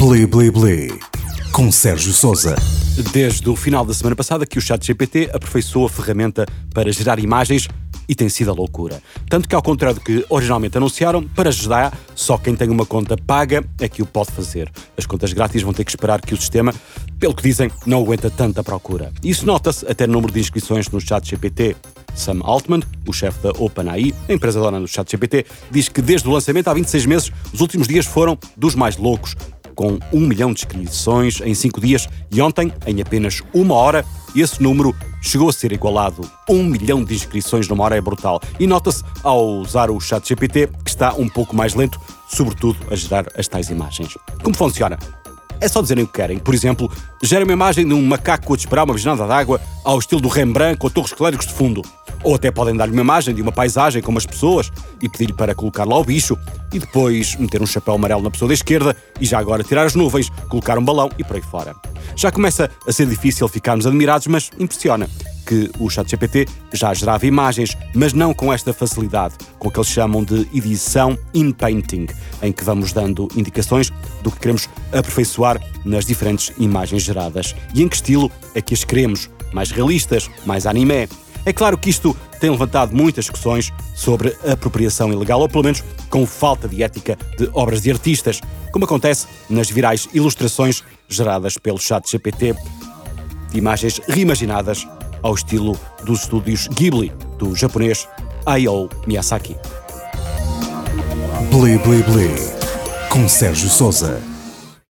Bli Bli Bli, com Sérgio Sousa. Desde o final da semana passada que o ChatGPT aperfeiçoou a ferramenta para gerar imagens e tem sido a loucura. Tanto que, ao contrário do que originalmente anunciaram, para já só quem tem uma conta paga é que o pode fazer. As contas grátis vão ter que esperar que o sistema, pelo que dizem, não aguenta tanta procura. Isso nota-se até no número de inscrições no ChatGPT. Sam Altman, o chefe da OpenAI, a empresa dona do ChatGPT, diz que desde o lançamento há 26 meses, os últimos dias foram dos mais loucos, com 1 milhão de inscrições em 5 dias e ontem, em apenas uma hora, esse número chegou a ser igualado. 1 milhão de inscrições numa hora é brutal. E nota-se, ao usar o ChatGPT, que está um pouco mais lento, sobretudo a gerar as tais imagens. Como funciona? É só dizerem o que querem. Por exemplo, gera uma imagem de um macaco a disparar uma bisnada d'água ao estilo do Rembrandt com torres clérigos de fundo. Ou até podem dar-lhe uma imagem de uma paisagem com umas pessoas e pedir-lhe para colocar lá o bicho e depois meter um chapéu amarelo na pessoa da esquerda e já agora tirar as nuvens, colocar um balão e por aí fora. Já começa a ser difícil ficarmos admirados, mas impressiona que o ChatGPT já gerava imagens, mas não com esta facilidade, com o que eles chamam de edição in painting, em que vamos dando indicações do que queremos aperfeiçoar nas diferentes imagens geradas. E em que estilo é que as queremos? Mais realistas? Mais anime? É claro que isto tem levantado muitas discussões sobre apropriação ilegal, ou pelo menos com falta de ética de obras de artistas, como acontece nas virais ilustrações geradas pelo ChatGPT, de imagens reimaginadas ao estilo dos estúdios Ghibli, do japonês Hayao Miyazaki. Bli Bli Bli, com Sérgio Sousa.